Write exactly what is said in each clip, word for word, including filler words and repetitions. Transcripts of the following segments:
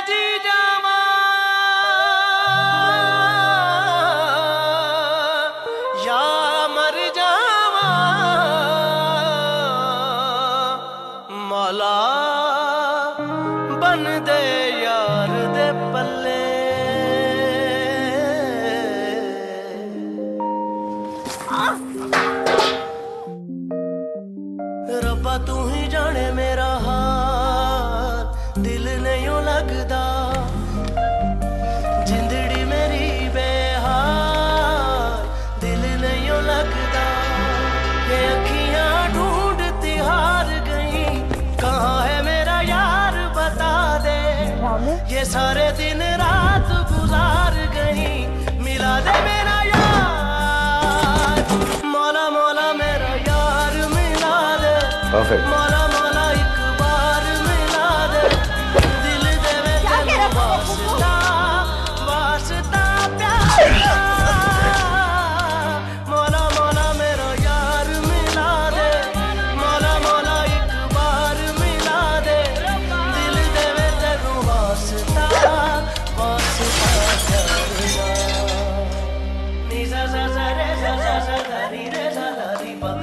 जी जावा या मर जावा मौला बन दे यार दे पल्ले। रब्बा तू ही जाने मेरा हाल दिल नहीं लगदा जिंदड़ी मेरी बेहाल दिल नहीं लगदा। ये अखियां ढूंढती हार गई कहाँ है मेरा यार बता दे। ये सारे दिन रात गुजार गई मिला दे मेरा यार। मौला मौला मेरा यार मिला दे। मौला मौला एक बार मिला दे दिल दे में वास्ता वास्ता प्यार। मौला मौला मेरा यार मिला दे। मौला मौला एक बार मिला दे दिल दे में तेरू वास्ता वास्ता प्यार। नी सा सा सा रे सा सा सा धा री रे सा धा री पा।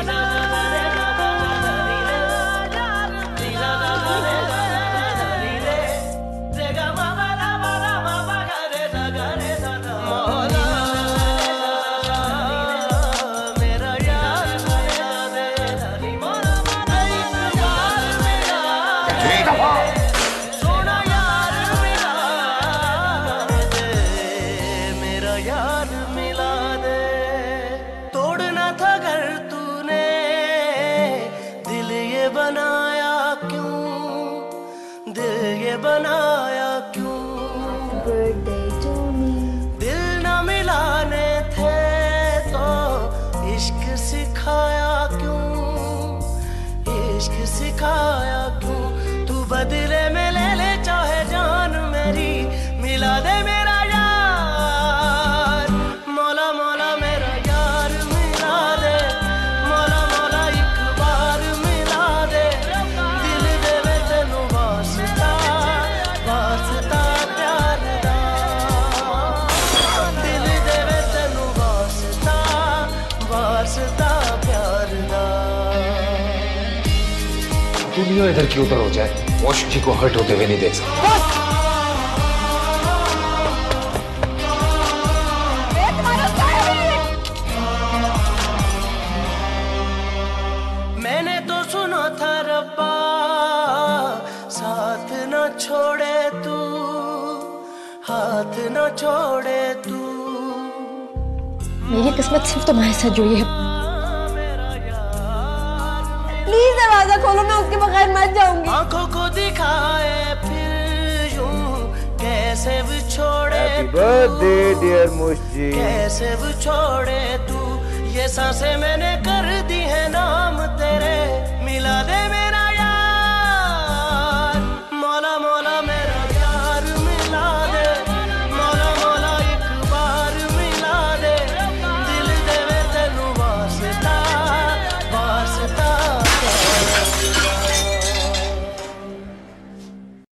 यार मिला दे। तोड़ना था घर तूने दिल ये बनाया क्यों दिल ये बनाया क्यों। दिल न मिलाने थे तो इश्क सिखाया क्यों इश्क सिखाया क्यों। तू बदले में ले ले चाहे जान मेरी मिला दे मेरा दुनिया इधर की उधर हो जाए वॉश जी को हर्ट होते हुए नहीं देख सकता। मैंने तो सुना था रब्बा साथ न छोड़े तू हाथ न छोड़े तू। मेरी किस्मत सिर्फ तुम्हारे साथ जुड़ी है। प्लीज दरवाजा खोलो मैं उसके बगैर मर जाऊंगी। आंखों को दिखाए फिर यूं कैसे भी छोड़े। हैप्पी बर्थडे डियर मुश्जी। कैसे भी छोड़े तू ये सांसें मैंने